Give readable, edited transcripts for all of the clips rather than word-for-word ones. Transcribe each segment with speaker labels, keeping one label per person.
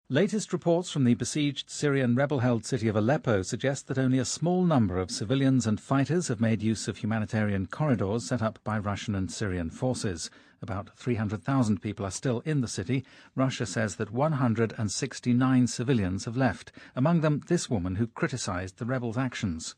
Speaker 1: Latest reports from the besieged Syrian rebel-held city of Aleppo suggest that only a small number of civilians and fighters have made use of humanitarian corridors set up by Russian and Syrian forces. About 300,000 people are still in the city. Russia says that 169 civilians have left, among them this woman who criticised the rebels' actions.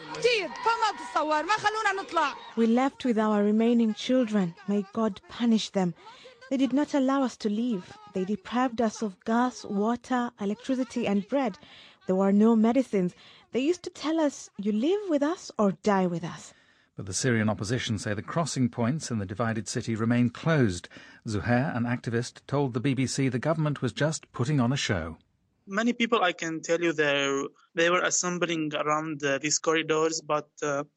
Speaker 2: We left with our remaining children. May God punish them. They did not allow us to leave. They deprived us of gas, water, electricity and bread. There were no medicines. They used to tell us, you live with us or die with us.
Speaker 1: But the Syrian opposition say the crossing points in the divided city remain closed. Zuhair, an activist, told the BBC the government was just putting on a show.
Speaker 3: Many people, I can tell you, they were assembling around these corridors, but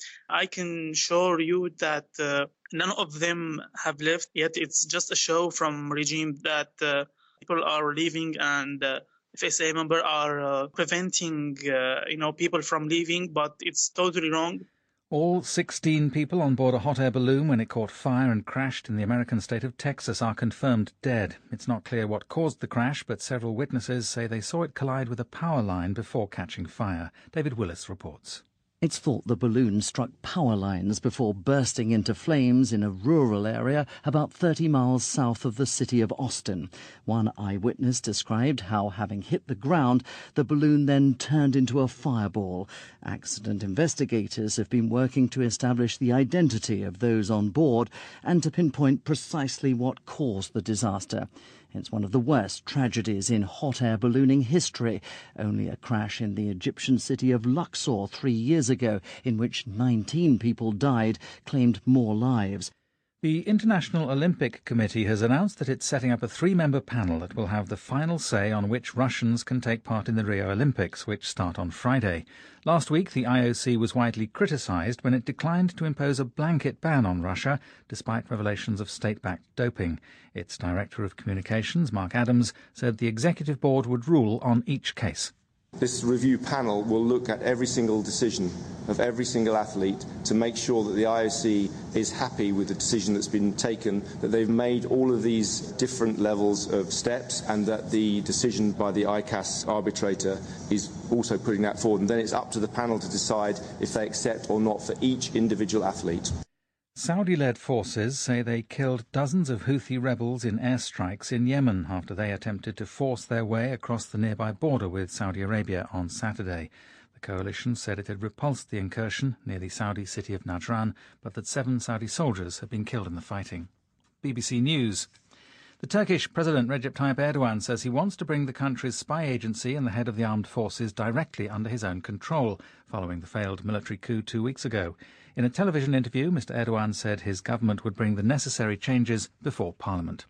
Speaker 3: I can show you that none of them have left yet. It's just a show from regime that people are leaving, and FSA members are preventing people from leaving, but it's totally wrong.
Speaker 1: All 16 people on board a hot air balloon when it caught fire and crashed in the American state of Texas are confirmed dead. It's not clear what caused the crash, but several witnesses say they saw it collide with a power line before catching fire. David Willis reports.
Speaker 4: It's thought the balloon struck power lines before bursting into flames in a rural area about 30 miles south of the city of Austin. One eyewitness described how, having hit the ground, the balloon then turned into a fireball. Accident investigators have been working to establish the identity of those on board and to pinpoint precisely what caused the disaster. It's one of the worst tragedies in hot air ballooning history. Only a crash in the Egyptian city of Luxor 3 years ago, in which 19 people died, claimed more lives.
Speaker 1: The International Olympic Committee has announced that it's setting up a 3-member panel that will have the final say on which Russians can take part in the Rio Olympics, which start on Friday. Last week, the IOC was widely criticised when it declined to impose a blanket ban on Russia, despite revelations of state-backed doping. Its Director of Communications, Mark Adams, said the Executive Board would rule on each case.
Speaker 5: This review panel will look at every single decision of every single athlete to make sure that the IOC is happy with the decision that's been taken, that they've made all of these different levels of steps, and that the decision by the ICAS arbitrator is also putting that forward. And then it's up to the panel to decide if they accept or not for each individual athlete.
Speaker 1: Saudi-led forces say they killed dozens of Houthi rebels in airstrikes in Yemen after they attempted to force their way across the nearby border with Saudi Arabia on Saturday. The coalition said it had repulsed the incursion near the Saudi city of Najran, but that 7 Saudi soldiers had been killed in the fighting. BBC News. The Turkish President Recep Tayyip Erdogan says he wants to bring the country's spy agency and the head of the armed forces directly under his own control, following the failed military coup 2 weeks ago. In a television interview, Mr Erdogan said his government would bring the necessary changes before Parliament.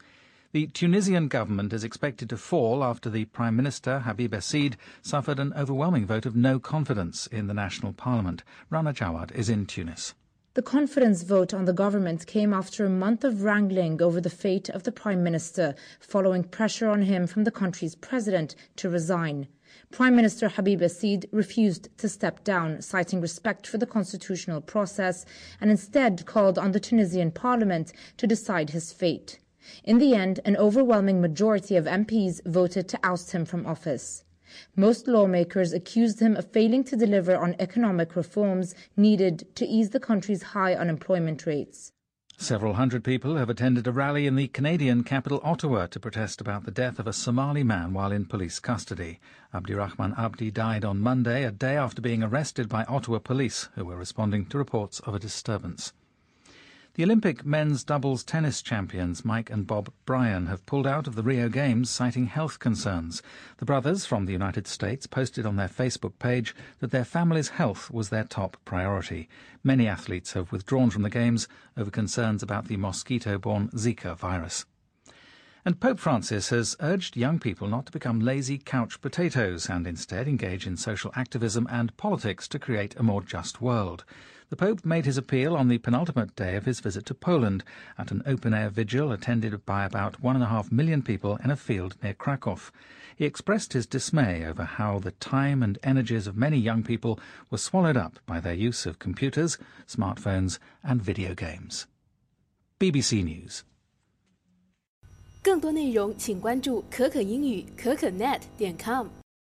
Speaker 1: The Tunisian government is expected to fall after the Prime Minister, Habib Essid, suffered an overwhelming vote of no confidence in the National Parliament. Rana Jawad is in Tunis.
Speaker 6: The confidence vote on the government came after a month of wrangling over the fate of the Prime Minister, following pressure on him from the country's president to resign. Prime Minister Habib Essid refused to step down, citing respect for the constitutional process, and instead called on the Tunisian parliament to decide his fate. In the end, an overwhelming majority of MPs voted to oust him from office. Most lawmakers accused him of failing to deliver on economic reforms needed to ease the country's high unemployment rates.
Speaker 1: Several hundred people have attended a rally in the Canadian capital Ottawa to protest about the death of a Somali man while in police custody. Abdirahman Abdi died on Monday, a day after being arrested by Ottawa police, who were responding to reports of a disturbance. The Olympic men's doubles tennis champions Mike and Bob Bryan have pulled out of the Rio Games, citing health concerns. The brothers from the United States posted on their Facebook page that their family's health was their top priority. Many athletes have withdrawn from the Games over concerns about the mosquito-borne Zika virus. And Pope Francis has urged young people not to become lazy couch potatoes and instead engage in social activism and politics to create a more just world. The Pope made his appeal on the penultimate day of his visit to Poland at an open-air vigil attended by about 1.5 million people in a field near Krakow. He expressed his dismay over how the time and energies of many young people were swallowed up by their use of computers, smartphones and video games. BBC News.
Speaker 7: 更多内容请关注可可英语可可net.com。